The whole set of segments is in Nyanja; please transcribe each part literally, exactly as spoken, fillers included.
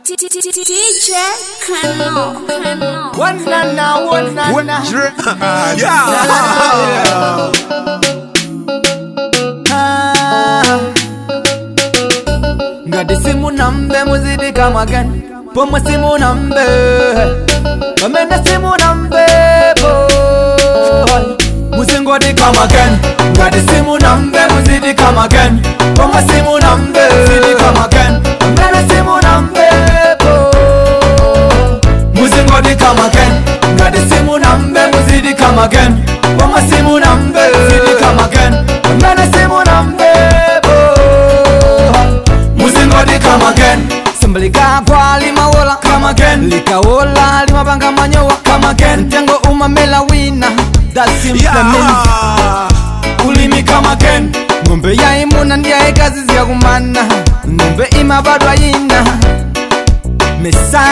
D J Kano, Kano. One na na, one na na. Yeah. Ngadi simu nambe muzidi kama gani? Pomo simu nambe, pamena simu nambe boy. Musingodi kama gani? Ngadi simu nambe muzidi kama gani? Pomo simu nambe, muzidi kama gani? Pamena simu nambe boy. Musingodi kama gani? Ngadi simu nambe muzidi kama gani? Pomo simu nambe, muzidi kama gani? Pamena simu nambe boy. Musingodi kama gani? Semblika kwa lima wola come again. Lika wola lima banga manyowa come again. Jango umamela wina. That's him Yeah. the means. Ulimi come again. Ngombe ya imuna ndiya ekazi ziya kumana. Ngombe ima badwa yina. Mesa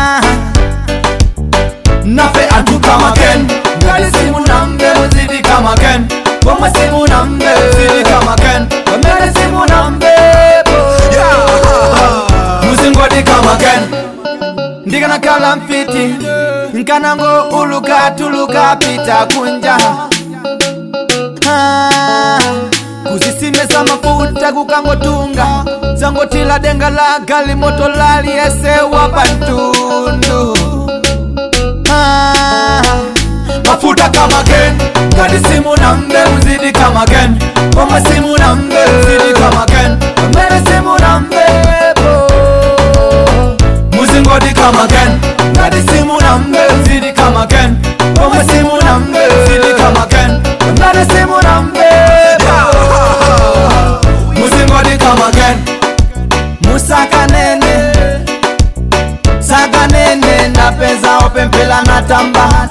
Nafe antu come again. Ngadi simu nambe muzidi come again. Wama simu nambe muzidi come again. Wamele simu nambe Musingodi come again. Ndiga na kala mfiti Nkanango uluka tuluka pita kunja ah, kuzisime za mafuta kukango tunga zango tila denga la gali moto lali ese wapantundu ah, mafuta come again. Ngadi simu nambe muzidi come again. Wama simu nambe muzidi come again. Wamele simu nambe Musingodi come again. Ngadi simu nambe muzidi come again. Wama simu nambe muzidi come again. Ngadi simu nambe Musingodi come again. Musaka nene Saka nene na pesa opempela na tamba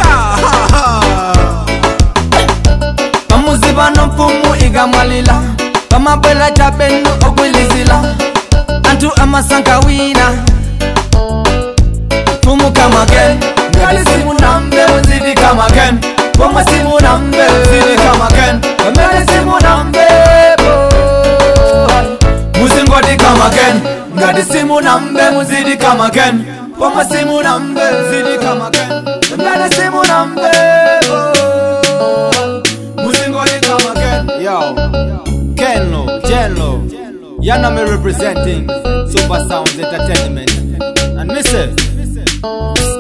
Pamuziba no mfumu igamwalila Pamabwela chabenu okwilizila Antu amasanka wina Fumu come again. Ngadi simu nambe muzidi come again. Wama simu nambe muzidi come again. Wamele simu nambe boy. Musingodi come again. Ngadi simu nambe muzidi come again. Wama simu nambe muzidi come again. Wamele simu nambe boy. Musingodi come again. Yo, Kenlo, Jenlo, Yana me representing Super Sounds Entertainment. And Missus